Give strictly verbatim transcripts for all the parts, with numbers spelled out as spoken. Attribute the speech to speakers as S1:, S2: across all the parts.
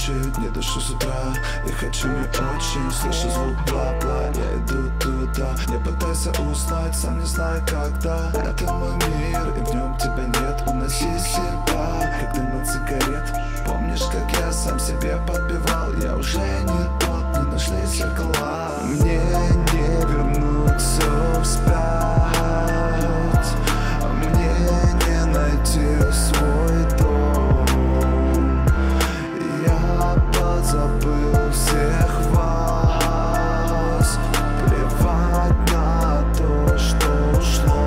S1: чуть не дышу с утра. Я хочу не очень, слышу звук бла-бла. Я иду туда, не пытайся уснуть, сам не знаю когда. Это мой мир, и в нем тебя нет. Уноси себя, как дым от сигарет. Помнишь, как я сам себе подбивал? Я уже не тот, не нашли зеркала. Мне не вернуться вспять, мне не найти свой дом. Я позабыл всех вас, плевать на то, что ушло.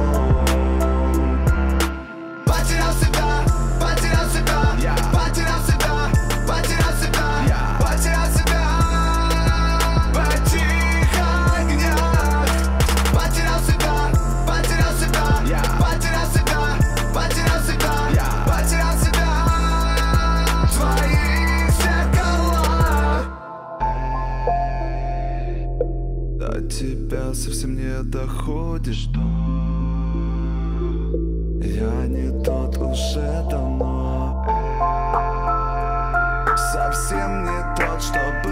S2: Потерял себя, потерял себя, yeah. Потерял себя, потерял себя, yeah. Потерял себя в этих огнях. Потерял себя, потерял себя, yeah. Потерял себя, потерял себя, yeah. Потерял себя в твоих зеркалах.
S1: До тебя совсем не доходишь, что я не тот уже давно, совсем не тот, что был.